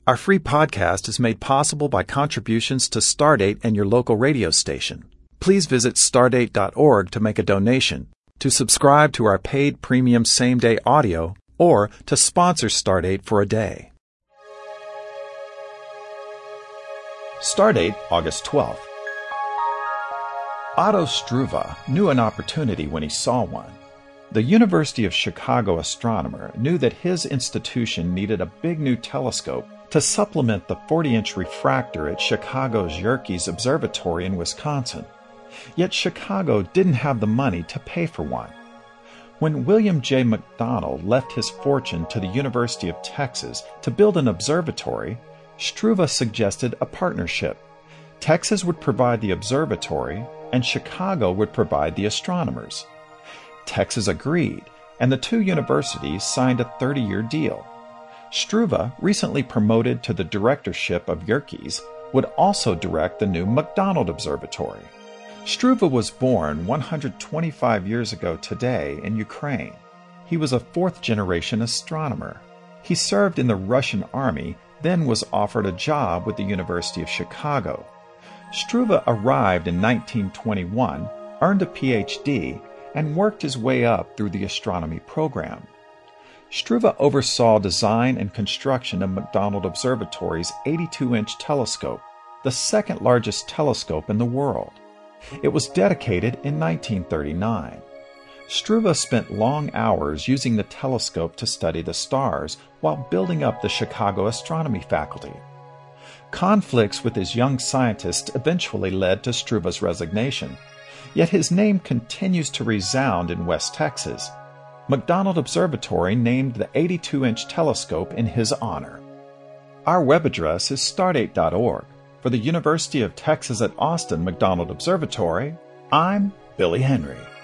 Our free podcast is made possible by contributions to Stardate and your local radio station. Please visit stardate.org to make a donation, to subscribe to our paid premium same-day audio, or to sponsor Stardate for a day. Stardate, August 12th. Otto Struve knew an opportunity when he saw one. The University of Chicago astronomer knew that his institution needed a big new telescope to supplement the 40-inch refractor at Chicago's Yerkes Observatory in Wisconsin. Yet Chicago didn't have the money to pay for one. When William J. McDonald left his fortune to the University of Texas to build an observatory, Struve suggested a partnership. Texas would provide the observatory, and Chicago would provide the astronomers. Texas agreed, and the two universities signed a 30-year deal. Struve, recently promoted to the directorship of Yerkes, would also direct the new McDonald Observatory. Struve was born 125 years ago today in Ukraine. He was a fourth-generation astronomer. He served in the Russian army, then was offered a job with the University of Chicago. Struve arrived in 1921, earned a Ph.D., and worked his way up through the astronomy program. Struve oversaw design and construction of McDonald Observatory's 82-inch telescope, the second largest telescope in the world. It was dedicated in 1939. Struve spent long hours using the telescope to study the stars while building up the Chicago astronomy faculty. Conflicts with his young scientists eventually led to Struve's resignation, yet his name continues to resound in West Texas. McDonald Observatory named the 82-inch telescope in his honor. Our web address is stardate.org. For the University of Texas at Austin McDonald Observatory, I'm Billy Henry.